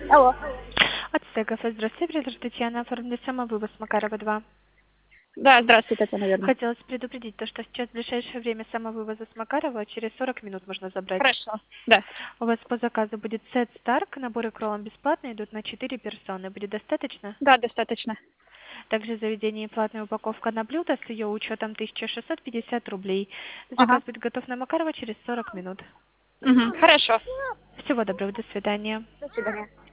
Алло. От СЭКов. Здравствуйте, принадлежит Татьяна, оформили самовывоз Макарова 2. Да, здравствуйте, это, наверное. Хотелось предупредить, то, что сейчас в ближайшее время самовывоза с Макарова через 40 минут можно забрать. Хорошо. Да. У вас по заказу будет сет Старк, наборы к роллам бесплатно, идут на 4 персоны. Будет достаточно? Да, достаточно. Также в заведении платная упаковка на блюдо с ее учетом 1650 рублей. Ага. Заказ будет готов на Макарова через 40 минут. Угу. Хорошо. Всего доброго, до свидания. До свидания.